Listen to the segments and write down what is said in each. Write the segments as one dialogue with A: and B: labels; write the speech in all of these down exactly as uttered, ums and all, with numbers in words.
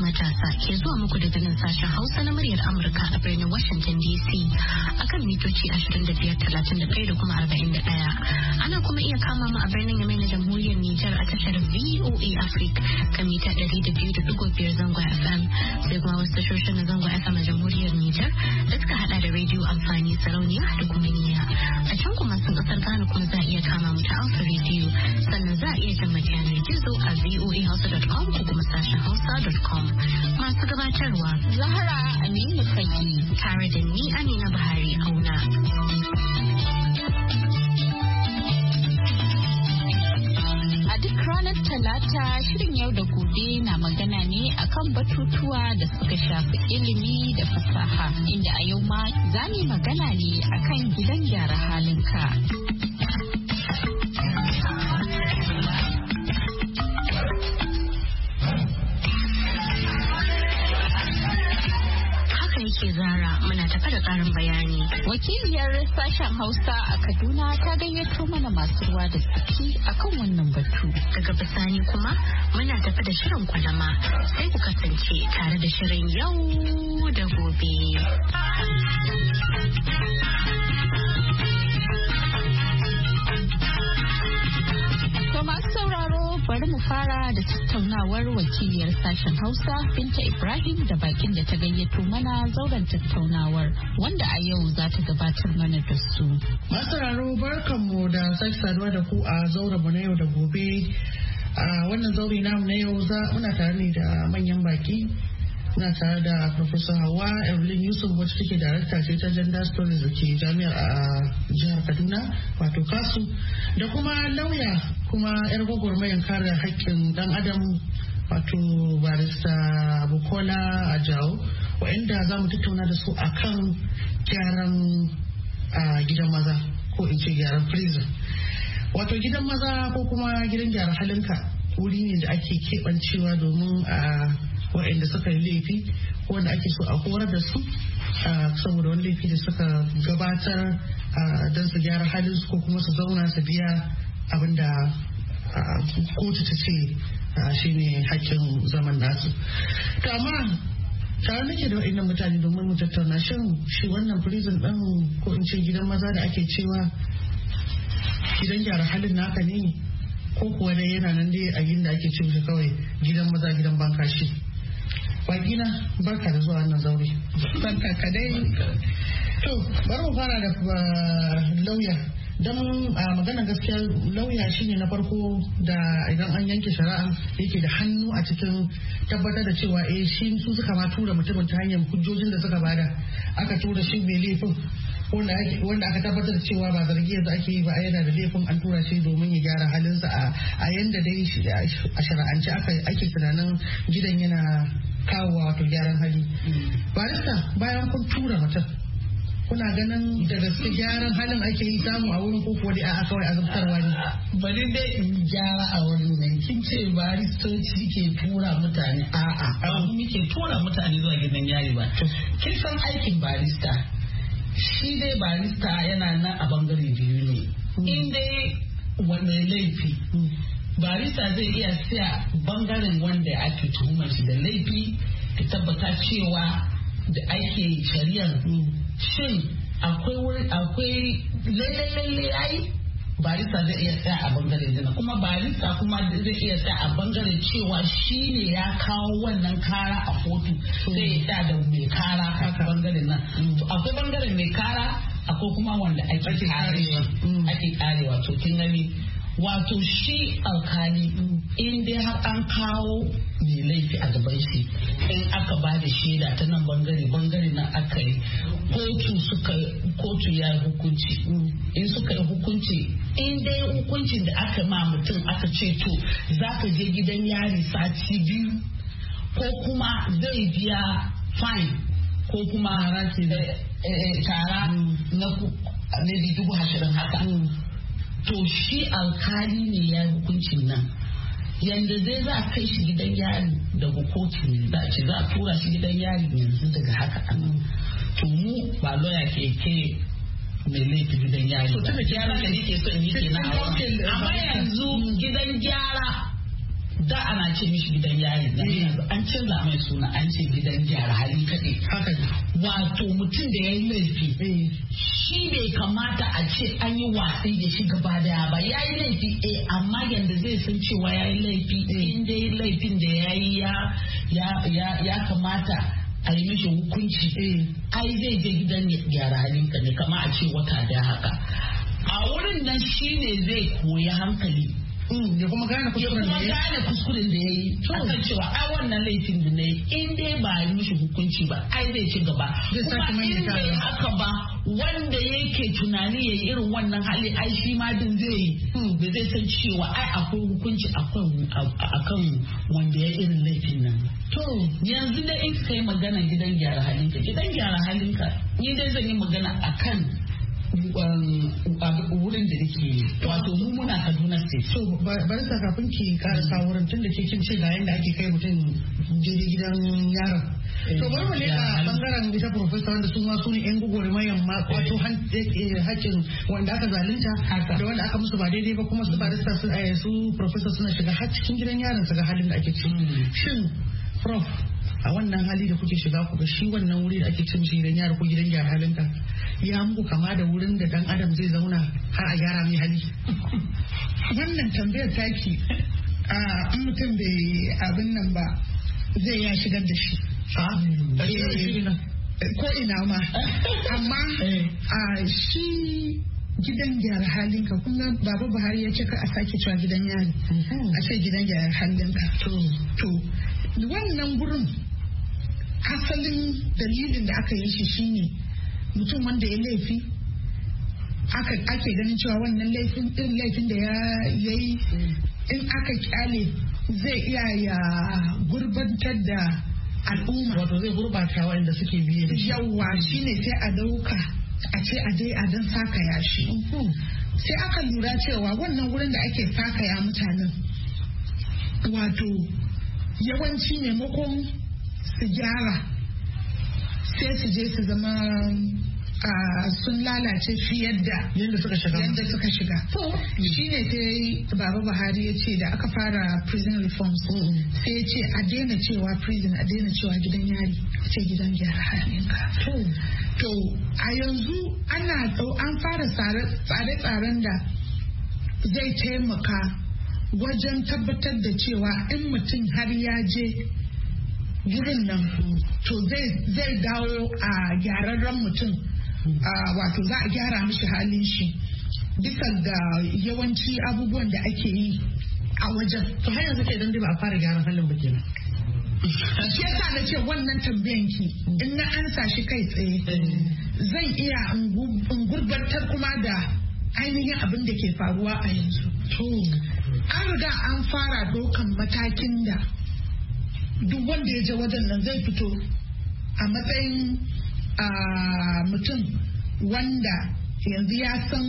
A: matasa ke zuwa muku daga nan sashen Hausa na muryar Amurka a birnin Washington D C akan mitoci ashirin da biyar talatin da ɗaya da kuma arba'in da ɗaya. Ana kuma iya kama mu a birnin Yamai na Jamhuriyar Nijar a tashar V O A Africa kan mita ɗari da biyu da ɗigo biyar zangon F M, sai kuma wasu tashoshin na zangon F M a Jamhuriyar Nijar da suka hada da rediyo amfani sarauniya da kuma niyya. A can kuma sun kasar Ghana kuma za a iya kama mu ta Alpha Radio, sannan za a iya jin mu yanar gizo a v o a hausa dot com ko kuma sashen hausa dot com. Masu gabatarwa
B: Zahra Aminu Fagi
A: tare da ni Amina Buhari Auna.
B: A duk ranar Talata shirin yau da gobe na magana ne akan batutuwa da suka shafi ilimi da fasaha, inda a yau ma za mu magana ne akan gidan gyara halinka.
A: Ke Zara muna tafa da ƙarin bayani.
B: Wakiliyar sashen Hausa a Kaduna ta gayyato mana masu ruwa da tsaki akan wannan batu.
A: Daga bisani kuma muna tafa da shirin kwalama, sai ku kasance tare da shirin yau da gobe.
B: To masu sauraro bari mu fara da tattaunawar wakiliyar sashen Hausa Binta Ibrahim da bakin da ta gayyato mana zauren tattaunawar, wanda a yau za ta gabatar mana da su.
C: Masu sauraro barkanmu da sake saduwa da ku a zauren mu na yau da gobe. A wannan zauri namu na yau za muna tare ne da manyan baki. Na tare da Professor Hawa Evelyn Yusuf, wacce take darakta ce ta Gender Studies da ke jami'ar a jihar Kaduna wato Kasu, da kuma lauya kuma yar gwagwarmayar kare haƙƙin dan adam wato barista Bukola Ajao, wa'anda za mu tattauna da su akan gyaran gidan maza ko in ce gyaran prison. Wato gidan maza ko kuma gidan gyara halinka wuri ne da ake keɓancewa domin a waɗanda suka yi laifi wanda ake so a horar da su saboda wani laifi da suka gabatar don su gyara halin su ko kuma su zauna su biya abinda kotu ta ce shine hakkin zaman nasu. To amma tare nake da waɗannan mutane domin mu tattauna shin shi wannan prison ɗin ko in ce gidan maza da ake cewa gidan gyara halin naka ne ko kuwa dai yana nan dai a yin da ake ce shi kawai gidan maza gidan bankashi. Bakina barka da zuwa wannan zaure.
B: Barka ka dai.
C: To bari mu fara da lauya. Don a maganar gaskiya lauya shine na farko da idan an yanke shari'a yake da hannu a cikin tabbatar da cewa eh shi su suka ma tura mutumin ta hanyar hujjojin da suka bada aka tura shi mai laifin wanda aka tabbatar da cewa ba zargi yanzu ake yi ba a yana da laifin an tura shi domin ya gyara halinsa a yanda dai a shari'ance ake tunanin gidan yana kawo wato gyaran hali. Barista bayan kun tura mutum kuna ganin da gaske gyaran halin ake yi samu a wurin koko dai a kawai azabtarwa ne?
D: Bari dai in gyara a wurin nan kin ce baristoci ke tura mutane a'a a muke tura mutane zuwa gidan yari ba. Kin san aikin barista shi dai barista yana nan a bangare biyu ne. In dai wanda laifi barista zai iya siya bangaren wanda ake tuhumar shi da laifi ta tabbata cewa da ake shari'ar shin akwai wuri akwai lalle ai barista zai iya tsaya a bangaren zina kuma barista kuma zai iya tsaya a bangaren cewa shi ne ya kawo wannan kara a kotu sai ya tsaya da mai kara a bangaren nan. Akwai bangaren mai kara akwai kuma wanda ake karewa ake karewa to kin gani wato shi alkali in dai har an kawo mai laifi a gaban shi in aka ba da shaida ta nan bangare bangare nan aka yi kotu suka kotu ya yi hukunci in suka yi hukunci in dai hukuncin da aka ma mutum aka ce to za ka je gidan yari sati biyu ko kuma zai biya fine ko kuma tara na dubu ashirin haka to shi alkali ne ya yi hukuncin nan yanda zai za a kai shi gidan yari daga kotu ne za a ce za a tura shi gidan yari yanzu daga haka anan to mu ba loya ke ke mai laifi gidan yari ba gyara da nake so in yi kenan amma yanzu gidan gyara da ana ce mishi gidan yari da yanzu an canza mai suna an ce gidan gyara hali kaɗai. Haka ne. Wato mutum da ya yi laifi shi bai kamata a ce an yi watsi da shi gaba daya ba. Ya yi laifi eh amma yanda zai san cewa ya yi laifi in dai laifin da ya yi ya kamata a yi mishi hukunci ai zai je gidan gyara halinka ne kama a ce wata da haka. A wurin nan shi ne zai koyi hankali.
C: ya kuma gane kuskuren da ya
D: gane kuskuren da ya yi a kan cewa ai wannan laifin da na yi in dai ba yi mishi hukunci ba ai zai ci gaba kuma in bai haka ba wanda yake tunani ya yi irin wannan hali ai shi ma din zai yi da zai san cewa ai akwai hukunci akan wanda ya irin laifin nan. To yanzu da in kai magana gidan gyara halinka gidan gyara halinka ni dai zan yi magana akan wurin da nake wato mu muna Kaduna State.
C: So bari sa kafin ki karasa wurin tun da ke kin ce ga yanda ake kai mutum daidai gidan yaron. To bari mu leka bangaren ita professor wanda su ma su ne yan gugure mayan ma wato hakkin wanda aka zalunta da wanda aka musu ba daidai ba kuma su barista su su professor suna shiga har cikin gidan yaron su ga halin da ake ciki. Shin prof a wannan hali da kuke shiga ku ga shi wannan wuri da ake cin shi gidan yaro ko gidan gyara halinka ya muku kama da wurin da dan adam zai zauna har a gyara mai hali.
E: Wannan tambayar taki a mutum bai abin nan ba zai ya shigar da shi ko ina ma amma a shi gidan gyara halinka kuma baba Buhari ya ce ka a sake cewa gidan yari a ce gidan gyara halinka to wannan gurin asalin dalilin da aka yi shi shine mutum wanda ya laifi ake ganin cewa wannan laifin irin laifin da ya yi in aka kyale zai iya ya gurbantar da al'umma
C: wato zai gurbata wanda suke biye da shi
E: yawa shine sai a dauka a ce a dai a dan sakaya shi sai aka lura cewa wannan wurin da ake sakaya mutanen wato yawanci maimakon su gyara sai su je su zama sun lalace fiye da
C: yadda suka shiga
E: yadda suka shiga to shine sai baba Buhari ya ce da aka fara prison reforms sai ya ce a daina cewa prison a daina cewa gidan yari a ce gidan gyara halinka to a yanzu ana an fara tsare-tsaren da zai taimaka wajen tabbatar da cewa in mutum har ya je wurin nan to zai dawo a gyararren mutum wato za a gyara mishi halin shi bisa ga yawanci abubuwan da ake yi a wajen.
C: To har yanzu ke dan ba a fara gyaran halin ba kenan.
E: Shi yasa na ce wannan tambayan ki in na ansa shi kai tsaye zan iya in gurbatar kuma da ainihin abin da ke faruwa a yanzu. To an riga an fara dokan matakin da duk wanda ya je wajen nan zai fito a matsayin mutum wanda yanzu ya san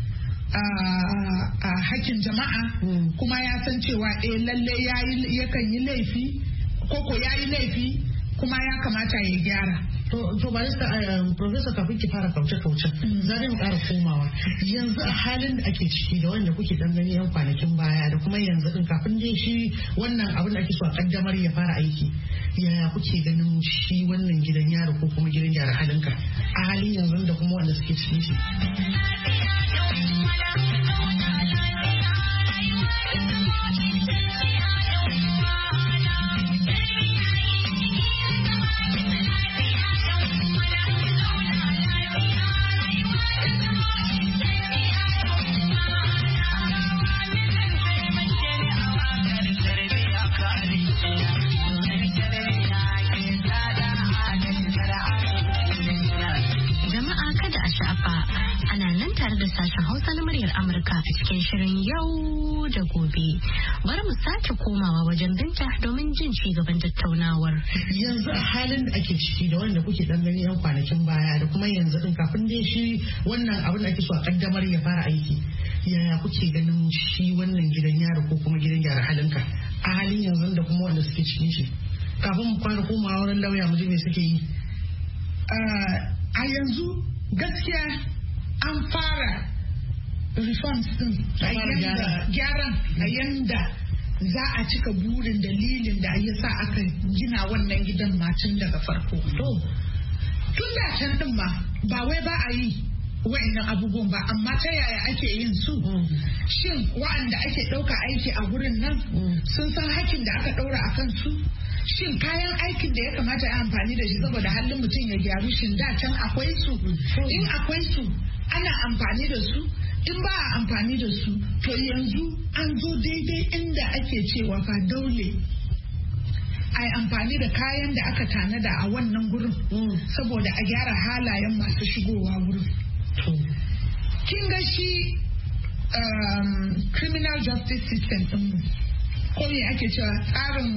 E: a hakkin jama'a kuma ya san cewa eh lalle yakan yi laifi koko ya yi laifi kuma ya kamata ya gyara.
C: To barista professor kafin ki fara kauce-kauce za mu ƙara komawa yanzu a halin da ake ciki da wanda kuke dan gani yan kwanakin baya da kuma yanzu din kafin dai shi wannan abin da ake so a kaddamar ya fara aiki yaya kuke ganin shi wannan gidan yaro ko kuma gidan gyara halinka a halin yanzu da kuma wanda suke ciki shi.
A: Sashen Hausa na muryar Amurka a cikin shirin yau da gobe. Bari mu sake komawa wajen Binta domin jin ci gaban tattaunawar.
C: Yanzu a halin da ake ciki da wanda kuke dan gani yan kwanakin baya da kuma yanzu din kafin dai shi wannan abin da ake so a kaddamar ya fara aiki. Yaya kuke ganin shi wannan gidan yaro ko kuma gidan gyara halinka a halin yanzu da kuma wanda suke cikin shi. Kafin mu fara komawa wurin lauya mu ji me suke yi.
E: A yanzu gaskiya an fara reforms din gyaran a yanda za a cika burin dalilin da ya sa aka gina wannan gidan matan daga farko. Tun da can din ma ba wai ba a yi wa'annan abubuwan ba, amma ta yaya ake yin su? Shin wa'anda ake ɗauka aiki a wurin nan sun san hakkin da aka ɗaura a kan su? Shin kayan aikin da ya kamata a amfani da shi saboda halin mutum ya gyaru shin da can akwai su? In akwai su ana amfani da su? In ba a amfani da su to yanzu an zo daidai inda ake cewa fa dole a yi amfani da kayan da aka tanada a wannan gurin saboda a gyara halayen masu shigowa wurin. Kin ga shi um, criminal justice system ɗin ko me ake cewa tsarin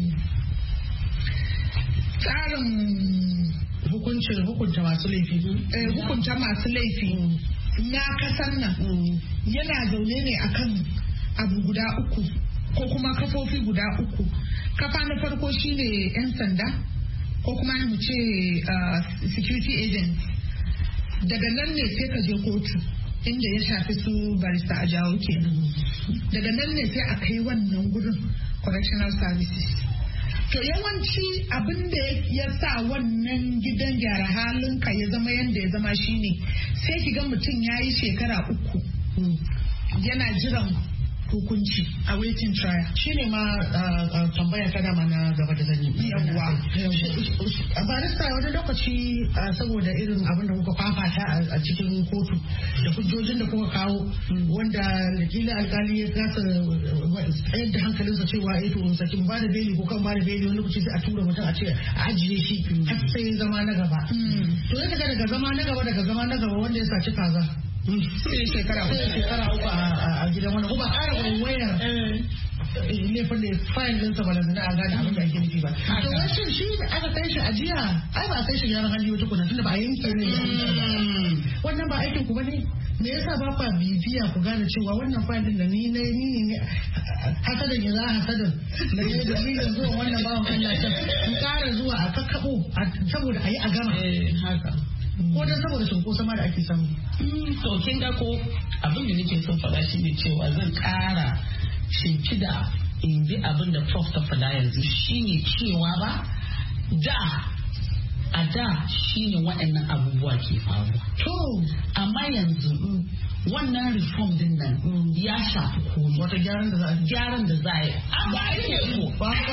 E: tsarin
C: hukuncin hukunta masu laifi
E: eh, hukunta masu laifi na kasan nan yana zaune ne akan abu guda uku ko kuma kafofi guda uku. Kafa na farko shine 'yan sanda ko kuma mu ce uh, security agents. Daga nan ne sai ka je kotu inda ya shafi su barista a jawo kenan. Daga nan ne sai a kai wannan gurin correctional services. To yawanci abin da ya sa wannan gidan gyara halinka ya zama yadda ya zama shine sai ki ga mutum ya yi shekara uku yana jiran hukunci a waiting trial.
C: Shi ne ma tambaya ta dama na gaba da zanyi.
E: Yawwa.
C: A barista wani lokaci saboda irin abin da kuka fafata a cikin kotu da hujjojin da kuka kawo wanda kila alkali ya kasa tsayar da hankalinsa cewa eh to sakin ba da beli ko kan ba da beli wani lokaci sai a tura mutum a ce a ajiye shi har sai zama na gaba. To ya daga daga zama na gaba daga zama na gaba wanda ya saci kaza.
E: Sai shekara uku
C: shekara uku a gidan wani kuma ƙara wani wayar laifin da fayin ɗinsa ba da a gane abin da ake nufi ba. To wasu shi aka kai shi ajiya ai ba a kai shi gyaran hali wata kuna tunda ba a yanke ne. Wannan ba aikin ku bane. Me yasa ba kwa bibiya ku gane cewa wannan fayin da ni ne ni ne hasadan ya za hasadan da ne dalilin zuwa wannan bawan Allah can in ƙara zuwa a kakkaɓo saboda a yi a gama.
D: Haka.
C: Ko dan saboda cunkoso ma da ake samu.
D: To kin ga ko abin da nake son faɗa shi ne cewa zan ƙara shimfiɗa in bi abin da Prof ta faɗa yanzu shine cewa ba da a da shine waɗannan abubuwa ke faruwa.
C: To
D: amma yanzu wannan reform din nan ya shafi komai.
C: Wata gyaran da za a
D: gyaran da za a yi. An ba ake so.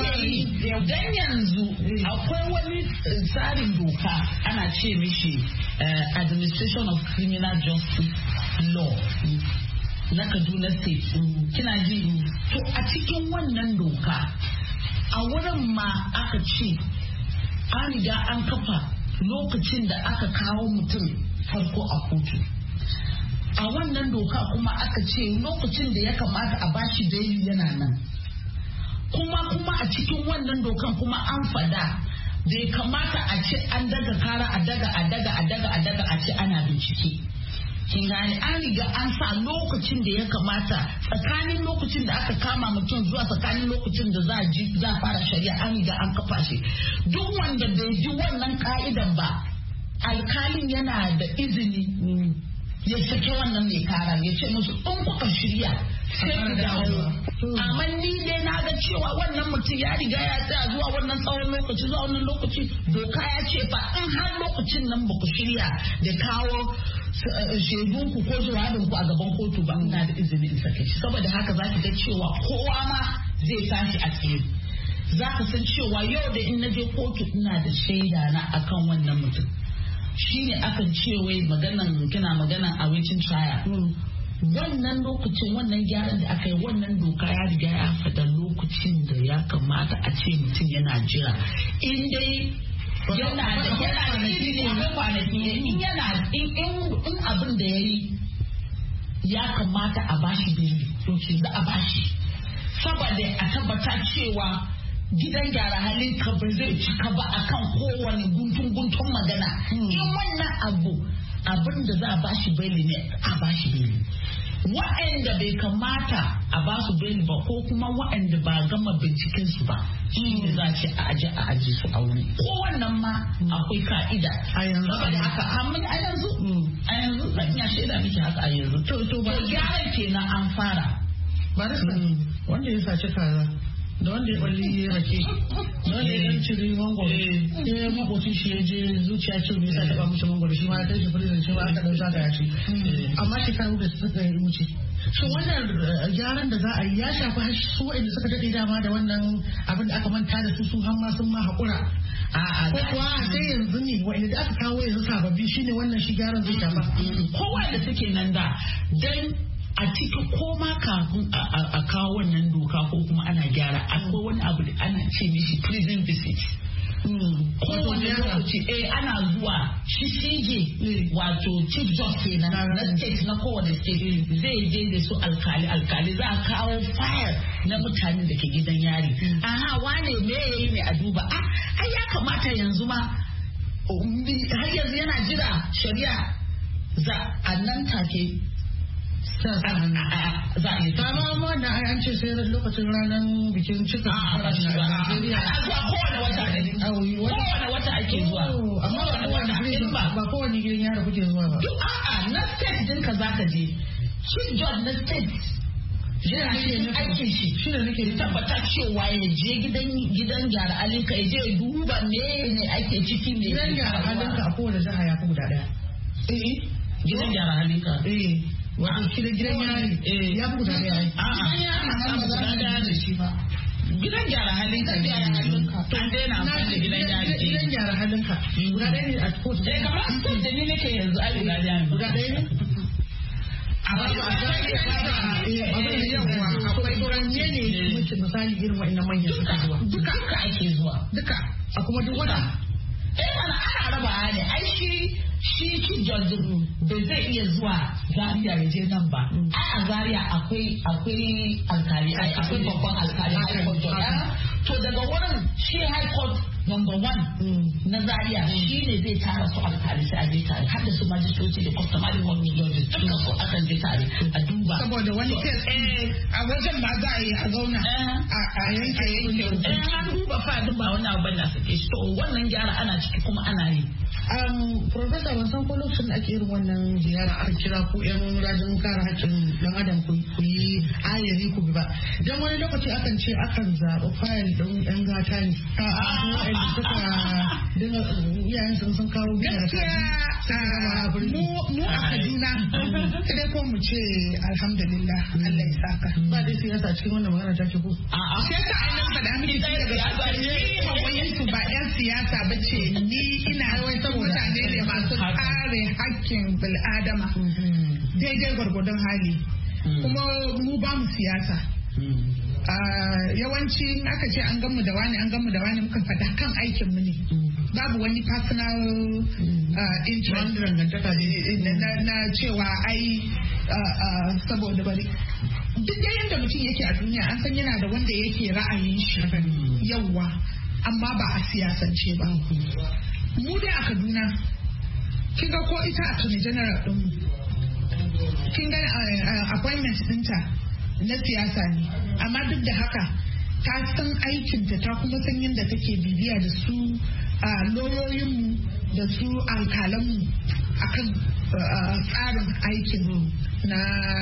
D: Dan yanzu akwai wani tsarin doka ana ce mishi Administration of Criminal Justice Law na Kaduna State. Kina ji? To a cikin wannan doka a wurin ma aka ce an riga an kafa lokacin da aka kawo mutum farko a kotu. A wannan doka kuma aka ce lokacin da ya kamata a bashi baili yana nan. Kuma kuma a cikin wannan dokan kuma an fada bai kamata a ce an daga kara a daga a daga a daga a daga a ce ana bincike. Kin gane an riga an sa lokacin da ya kamata tsakanin lokacin da aka kama mutum zuwa tsakanin lokacin da za a ji za a fara shari'a an riga an kafa shi. Duk wanda bai ji wannan ka'idan ba alkalin yana da izini ya sake wannan mai kara ya ce musu in kuka shirya sai ku dawo. Amma ni dai na ga cewa wannan mutum ya riga ya tsaya zuwa wannan tsawon lokaci zuwa wannan lokaci doka ya ce fa in har lokacin nan ba ku shirya da kawo shaidunku ko jawabinku a gaban kotu ba ina da izini in sake shi. Saboda haka za ki ga cewa kowa ma zai tashi a tsaye. Za ka san cewa yau da in na je kotu ina da shaida na akan wannan mutum. Shi ne akan ce wai maganan kina maganan a waiting trial. Wannan lokacin wannan gyaran da aka yi wannan doka ya riga ya faɗa lokacin da ya kamata a ce mutum yana jira. In dai yana da yana da izini a kwanaki in yana in in abin da ya yi ya kamata a bashi beli to za a bashi. Saboda a tabbata cewa gidan gyara halin ka ba zai cika ba akan kowane guntun guntun magana. In wannan abu abin da za a bashi beli ne a bashi beli. Wa'anda bai kamata a ba su beli ba ko kuma wa'anda ba gama binciken su ba shi ne za a ce a aje a aje su a wuri. Ko wannan ma akwai ka'ida.
C: A yanzu
D: saboda haka amma a yanzu a yanzu zan iya shaida miki haka a yanzu. To to ba gyaran kenan an fara.
C: Barista wanda ya saci kaza da wanda ya balli ya rake da wanda ya dan ciri mangoro sai makocin shi ya je zuciya ce bai sa taba mishi mangoro shi ma ya kai shi prison shi ma aka dan saka ya ci amma shekaru da suka yi wuce shi wannan gyaran da za a yi ya shafi har su wa'anda suka daɗe dama da wannan abin da aka manta da su su har ma sun ma haƙura a ko kuwa sai yanzu ne wa'anda da aka kawo yanzu sababbi shine wannan shi gyaran zai shafa
D: kowa da suke nan da dan a cikin koma kafin a kawo wannan doka ko kuma ana gyara akwai wani abu da ana ce mishi prison visit kowane lokaci eh ana zuwa shi shige wato chief justice na na state na kowane state zai je da su alkali alkali za a kawo file na mutanen da ke gidan yari aha wane me yayi ne a duba ah ai ya kamata yanzu ma har yanzu yana jira shari'a za a nan take za a yi
C: ta ma wannan ai an ce sai lokacin ranar bikin cika
D: a Najeriya a zuwa kowane wata ne kowane wata ake zuwa
C: amma ba kowane gidan yara kuke zuwa ba
D: duk a'a na state dinka zaka je chief judge na state yana cikin aikin shi
C: shi da nake
D: tabbata cewa ya je gidan gidan gyara halinka ya je duba me ne ake ciki me
C: gidan gyara halinka a kowane jiha ya fi guda daya
D: eh gidan gyara halinka
C: eh wato gidan gidan yari ya fi guda daya
D: a'a ba za ka da shi ba gidan gyara halinka gyara halinka an daina amfani da gidan yari
C: gidan gyara halinka guda daya ne a kotu
D: eh kamar a cikin da ni nake yanzu ai guda daya ne
C: guda daya ne abin da yawa akwai turanye ne mace misali irin wa'annan manyan suka zuwa
D: duka ake zuwa
C: duka a kuma duk wata
D: eh mana ana raba ne ai shi shi ki jojin bai zai iya zuwa Zaria ya je nan ba ai a Zaria akwai akwai alkali akwai babban alkali high court to daga wurin shi high court number one na Zaria shi ne zai tara su alkali sai a je tare har da su magistrate da customary court judges duka su akan je tare a duba
E: saboda wani case a wajen ba za a yi a zauna a yanke yanke
D: eh an duba fa ba wani abu bane sake shi to wannan gyara ana ciki kuma ana yi
C: Um, Professor ban san ko lokacin da ake irin wannan ziyara aka kira ku yan rajin kare haƙƙin dan adam ku yi ayari ku bi ba dan wani lokaci akan ce akan zaɓi fayil ɗin yan gata ne a suka dinga iyayen sun sun kawo biyar
E: mu mu a Kaduna sai ko mu ce alhamdulillah Allah ya saka
C: ba dai siyasa cikin wannan magana ta ce ko
E: a'a siyasa ai nan faɗa miki daga ni su ba yan siyasa bace ni ina mutane ne masu kare hakkin bil'adama daidai gwargwadon hali kuma mu ba mu siyasa yawanci aka ce an gamu da wani an gamu da wani muka faɗa kan aikin mu ne babu wani personal interest na cewa ai saboda bari duk da yadda mutum yake a duniya an san yana da wanda yake ra'ayin shi yawa amma ba a siyasance ba mu dai a Kaduna kin ga ko ita attorney general din kin ga appointment dinta na siyasa ne amma duk da haka ta san aikinta ta kuma san yadda take bibiya da su lauyoyinmu da su alkalanmu akan tsarin aikin na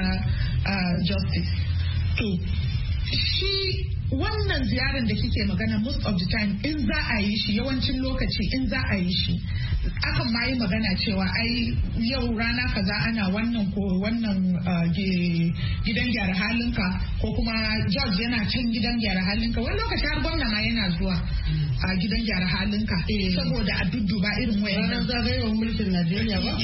E: justice to shi wannan ziyarar da kike magana most of the time in za a yi shi yawancin lokaci in za a yi shi akan ma yi magana cewa ai yau rana kaza ana wannan ko wannan gidan gyara halinka ko kuma George yana can gidan gyara halinka wani lokaci har gwamna ma yana zuwa a gidan gyara halinka saboda a dudduba irin wayannan
C: zagayewar mulkin Najeriya ba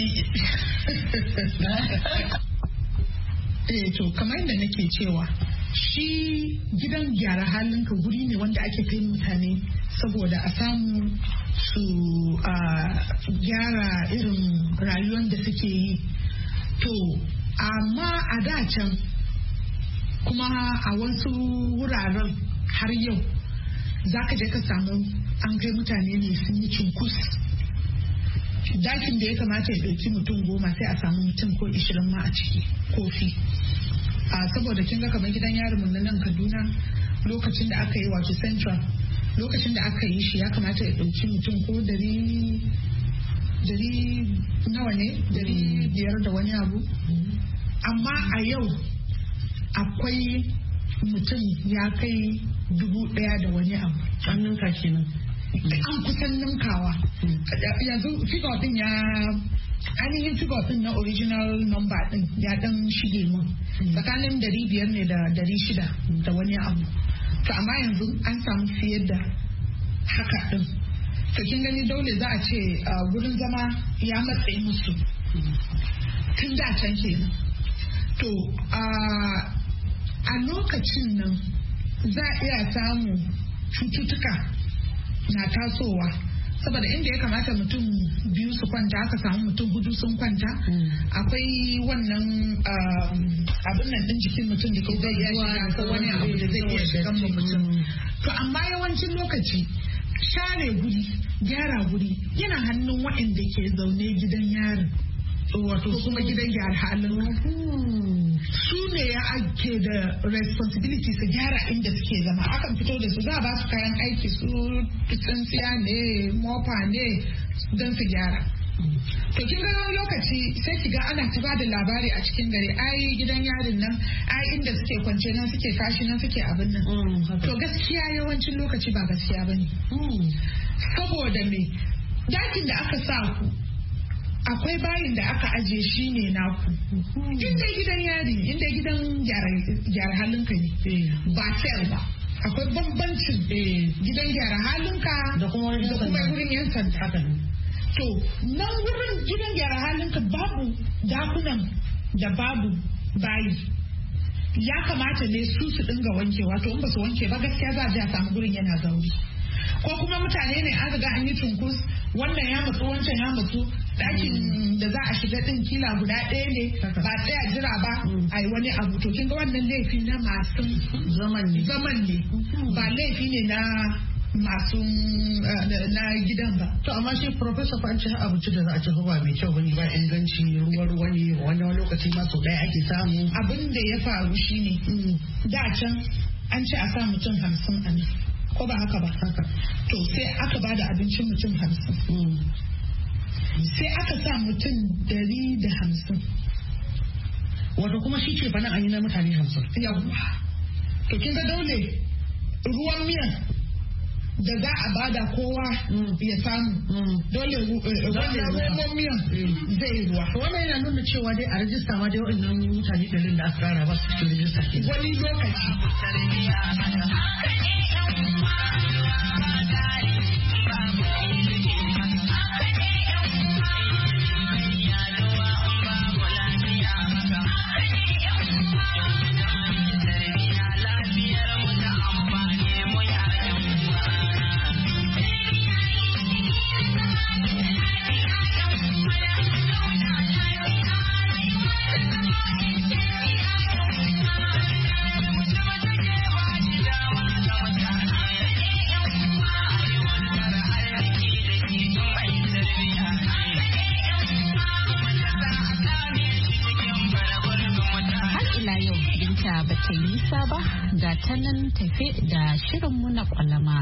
E: eh to kamar yadda nake cewa shi gidan gyara halinka guri ne wanda ake kai mutane saboda a samu su gyara irin rayuwar da suke yi to amma a da can kuma a wasu wuraren har yau za ka je ka samu an kai mutane ne sun yi cunkus dakin da ya kamata ya ɗauki mutum goma sai a samu mutum ko ishirin ma a ciki kofi a saboda kin ga kamar gidan yarinmu na nan Kaduna lokacin da aka yi wato Central lokacin da aka yi shi ya kamata ya ɗauki mutum ko dari dari nawa ne dari biyar da wani abu amma a yau akwai mutum ya kai dubu ɗaya da wani abu.
C: An ninka kenan.
E: An kusan ninkawa. Yanzu figure din ya ainihin figure din na original number din ya dan shige mun. Tsakanin dari biyar ne da dari shida da wani abu. To amma yanzu an samu fiye da haka din. To kin gani dole za a ce wurin zama ya matsayi musu. Tun da can kenan. To a lokacin nan za a iya samu cututtuka na tasowa saboda inda ya kamata mutum biyu su kwanta aka samu mutum hudu sun kwanta akwai wannan abin nan din jikin mutum da ke zai iya shiga ko wani abu da zai iya shiga mutum. To amma yawancin lokaci share guri gyara guri yana hannun waɗanda ke zaune gidan yarin wato kuma gidan gyara halin su ne ya ake da responsibility su gyara inda suke zama akan fito da su za a ba su kayan aiki su tsintsiya ne mopa ne don su gyara. To kin ga lokaci sai ki ga ana ta bada labari a cikin gari ai gidan yarin nan ai inda suke kwance nan suke kashi nan suke abin nan. To gaskiya yawancin lokaci ba gaskiya bane. Saboda me dakin da aka sa ku akwai bayin da aka aje shi ne naku. Inda gidan yari inda gidan gyara halinka ne ba sel ba. Akwai bambancin gidan gyara halinka da kuma wurin yan sanda. To nan wurin gidan gyara halinka babu dakunan da babu bayi. Ya kamata ne su su dinga wankewa to in ba su wanke ba gaskiya za a je a samu gurin yana zauri. Ko kuma mutane ne an riga an yi cunkus wannan ya matsu wancan ya matsu ɗakin da za a shiga ɗin kila guda ɗaya ne ba tsaya jira ba a yi wani abu to kin ga wannan laifi na masu zaman ne ba laifi ne na masu na gidan ba.
C: To amma shi professor fa an ce abinci da za a ci ba mai kyau bane ba inganci ruwa ruwa ne wani lokaci ma sau ɗaya ake samu.
E: Abin da ya faru shine da can an ce a sa mutum hamsin a nan. Ko ba haka ba haka to sai aka ba da abincin mutum hamsin sai aka sa mutum dari da hamsin
C: wato kuma shi ce bana an yi na mutane hamsin
E: yawwa to kin ga dole ruwan miyan da za a bada kowa ya samu dole ruwan miyan zai ruwa
C: wannan yana nuna cewa dai a rajista ma dai wa'annan mutane ɗarin da aka kara ba su cikin rajista
E: wani lokaci
B: ba ta yi ba ga ta nan tafe da shirinmu na kwalama.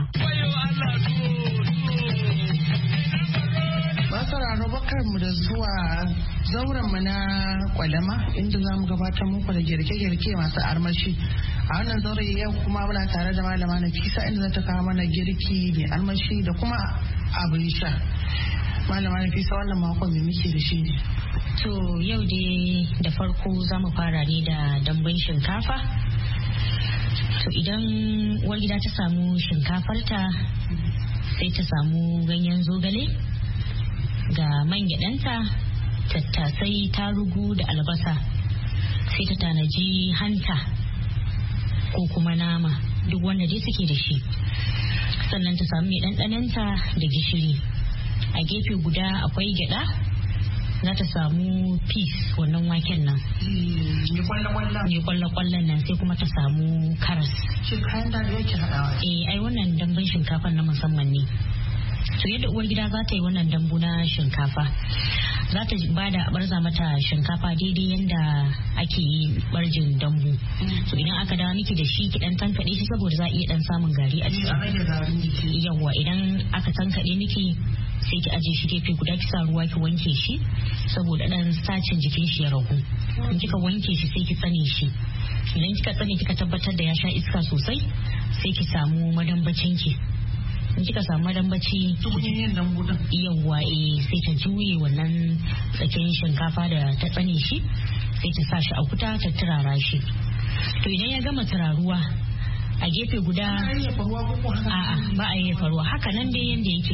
C: Masararo bakar mu da zuwa zauren mu na kwalama inda za mu gabatar muku da girke-girke masu armashi. A wannan zaure yau kuma muna tare da malama Nafisa inda za ta kawo mana girki mai armashi da kuma abin sha. Malama Nafisa wannan makon me muke da shi ne?
A: To yau dai da farko za mu fara ne da dambun shinkafa. To idan uwar gida ta samu shinkafarta sai ta samu ganyen zogale ga man gyaɗanta, tattasai, tarugu da albasa. Sai ta tanaji hanta ko kuma nama duk wanda dai suke da shi. Sannan ta samu mai ɗanɗananta da gishiri. A gefe guda akwai gyaɗa. Za ta samu peas wannan waken nan. Ne kwallon nan sai kuma ta samu karas.
C: Shin kayan da yake haɗawa?
A: Eh ai wannan dambun shinkafa na musamman ne. To yadda uwar gida za ta yi wannan dambu na shinkafa. Za ta bada a barza mata shinkafa daidai yadda ake yi barjin dambu. To idan aka dawo miki da shi ki dan tankaɗe shi saboda za a iya dan samun gari a ciki. Yawwa idan aka tankaɗe miki sai ki aje shi gefe guda ki sa ruwa ki wanke shi saboda dan sacin jikin shi ya ragu. In kika wanke shi sai ki tsane shi
F: idan kika tsane kika tabbatar da ya sha iska sosai sai ki samu madambacin ki. In kika samu madambaci yawwa eh sai ta juye wannan tsakin shinkafa da ta tsane shi sai ta sa shi a wuta ta turara shi. To idan ya gama turaruwa a gefe guda a'a ba a yi faruwa haka nan dai yanda yake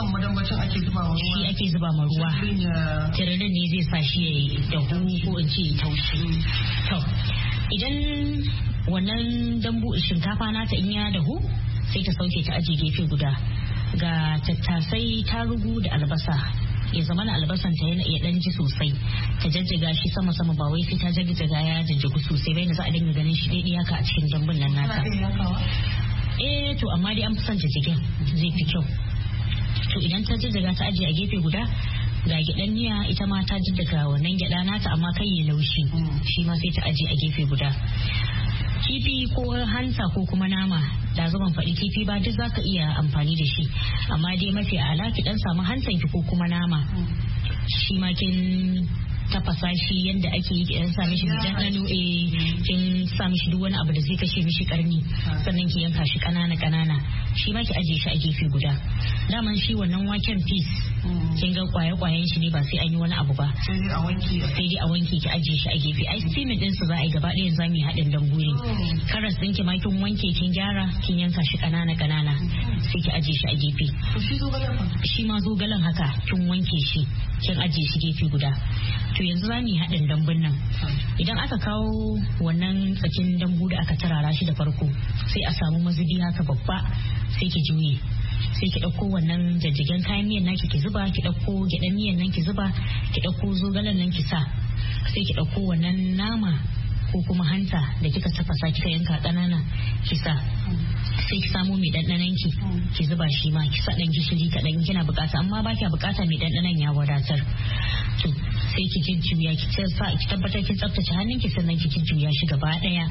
F: shi ake zuba ma ruwa tirarin ne zai sa shi ya yi dahu ko in ce taushi. To idan wannan dambu shinkafa nata in ya dahu sai ta sauke ta aje gefe guda. Ga tattasai, tarugu da albasa, ya zama na albasan ta yana iya dan ji sosai, ta jajjaga shi sama sama ba wai sai ta jajjaga ya jajjagu sosai bai da za a dinga ganin shi daidai haka a cikin dambun nan nata. Eh to amma dai an fi son jajjagen zai fi kyau. To idan ta jajjaga ta aje a gefe guda, ga gyaɗan miya ita ma ta jajjaga wannan gyaɗa nata amma kai ya laushi, shi ma sai ta aje a gefe guda. Kifi ko hanta ko kuma nama, da zuban faɗi kifi ba duk zaka iya amfani da shi, amma dai mafi ala ki dan samu hantan ki ko kuma nama, shi ma kin tafasa shi yadda ake yi kidan sa mishi dandano eh kin sa mishi duk wani abu da zai kashe mishi karni, sannan ki yanka shi kanana kanana, shi ma ki aje shi a gefe guda. Daman shi wannan waken peas kin ga kwaye kwayen shi ne ba sai an yi wani abu ba, sai dai a wanke sai dai a wanke ki aje shi a gefe. Ai steaming din su za a yi gaba ɗaya za mu yi haɗin dambu ne. Karas din ki ma kin wanke kin gyara kin yanka shi kanana kanana sai ki aje shi a gefe. Shi ma zogalen haka kin wanke shi kin aje shi gefe guda. To yanzu za mu yi haɗin dambun nan. Idan aka kawo wannan tsakin dambu da aka tarara shi da farko, sai a samu mazubi haka babba sai ki juye, sai ki ɗauko wannan jajjagen kayan miyan naki ki zuba, ki ɗauko gyaɗan miyan nan ki zuba, ki ɗauko zogalen nan ki sa, sai ki ɗauko wannan nama ko kuma hanta da kika tafasa kika yanka ƙanana ki sa, sai ki samu mai ɗanɗanon ki ki zuba shi ma ki sa ɗan gishiri kaɗan kina bukata, amma ba kya bukata mai ɗanɗanon ya wadatar. To sai ki jujjuya ki ki tabbatar kin tsaftace hannunki sannan ki jujjuya shi gaba ɗaya.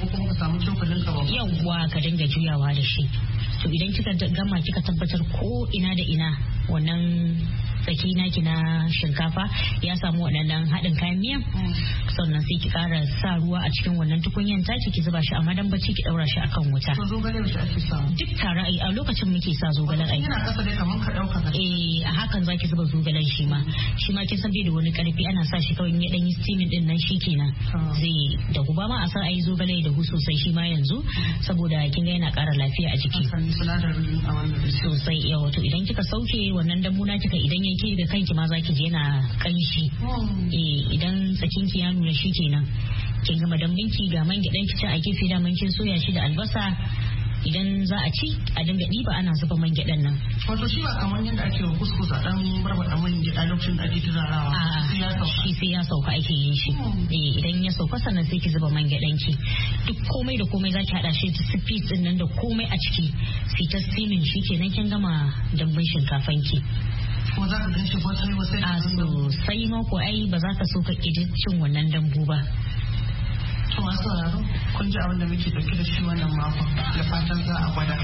F: Yawwa ka dinga juyawa da shi. To idan kika gama kika tabbatar ko ina da ina wannan tsaki naki na shinkafa ya samu waɗannan haɗin kayan miyan, sannan sai ki ƙara sa ruwa a cikin wannan tukunyan taki ki zuba shi a madambaci ki ɗaura shi akan wuta. Duk tare a lokacin muke sa zogalen ai. Eh a hakan zaki zuba zogalen shi ma. Shi ma kin san bai da wani ƙarfi, ana sa shi kawai ya ɗan yi steaming din nan shikenan zai dahu. Ba ma a san ayi zogale da hu sosai shi ma yanzu saboda kin ga yana ƙara lafiya a jiki. Sosai yawa. To idan kika sauke wannan dambuna kika idan ya ke da kanki ma zaki je yana kanshi. Eh idan tsakin ki ya nuna shi kenan kin gama dambin ki, ga man gidan ki ci a gefe da man kin soya shi da albasa. Idan za a ci a dinga ɗiba ana zuba man gyaɗan nan.
C: Wato shi ba kamar yadda ake wa kuskus a ɗan barbaɗa man gyaɗa lokacin da ake turarawa.
F: A shi sai ya sauka ake yin shi. Eh idan ya sauka sannan sai ki zuba man gyaɗan ki. Duk komai da komai za ki haɗa shi ta sifis ɗin nan da komai a ciki. Sai ta steaming shi kenan kin gama dambun shinkafan ki.
C: Kuma za ka gan shi wasai wasai.
F: A sosai ma ko ai ba za ka so ka ƙi cin wannan dambu ba.
C: To masu sauraro kun ji abin da muke dauke da shi wannan makon, da fatan za a gwada.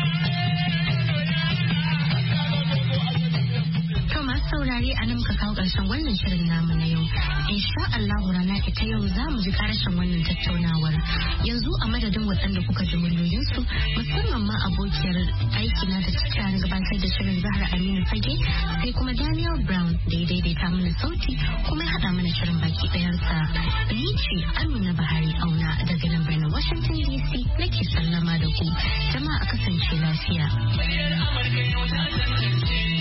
A: To masu saurare a nan muka kawo ƙarshen wannan shirin namu na yau. Insha Allahu rana ita yau za mu ji ƙarshen wannan tattaunawar. Yanzu a madadin waɗanda kuka ji muryoyinsu, musamman ma abokiyar aikina da ta gabatar da shirin Zahra Aminu Fage, sai kuma Daniel Brown da ya daidaita mana sauti kuma ya haɗa mana shirin baki ɗayansa. Ni ce Amina Bahari Auna daga nan birnin Washington D C nake sallama da ku. Jama'a kasance lafiya.